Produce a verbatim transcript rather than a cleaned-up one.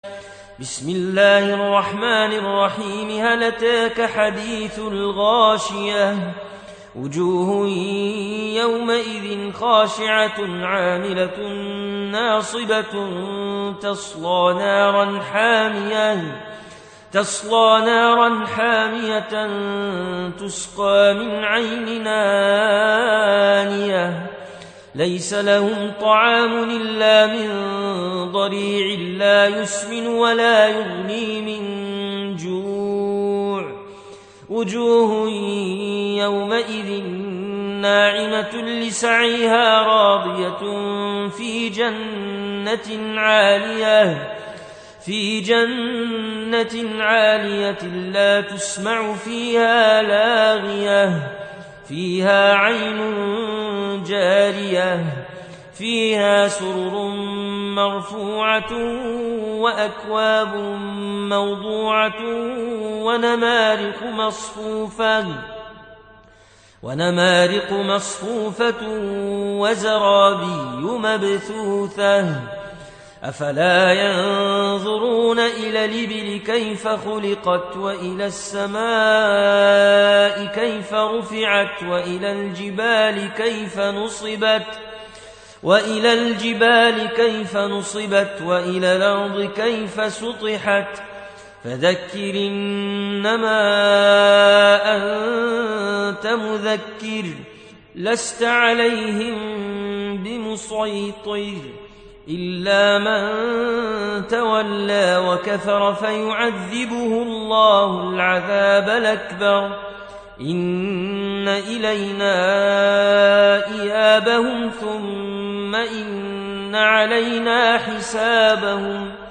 بسم الله الرحمن الرحيم. هل أتاك حديث الغاشية؟ وجوه يومئذ خاشعة عاملة ناصبة تصلى نارا حامية تصلى نارا حامية تسقى من عين آنية ليس لهم طعام إلا من ضريع لا يسمن ولا يغني من جوع. وجوه يومئذ ناعمة لسعيها راضية في جنة عالية في جنة عالية لا تسمع فيها لاغية فيها عين جارية فيها سرر مرفوعة وأكواب موضوعة ونمارق مصفوفة ونمارق مصفوفة وزرابي مبثوثة. أفلا ينظرون إلى الإبل كيف خلقت وإلى السماء كيف رفعت وإلى الجبال كيف نصبت وإلى الجبال كيف نصبت وإلى الأرض كيف سطحت. فذكر إنما أنت مذكر لست عليهم بمسيطر إلا من تولى وكفر فيعذبه الله العذاب الأكبر. إن إلينا إيابهم ثم إن علينا حسابهم.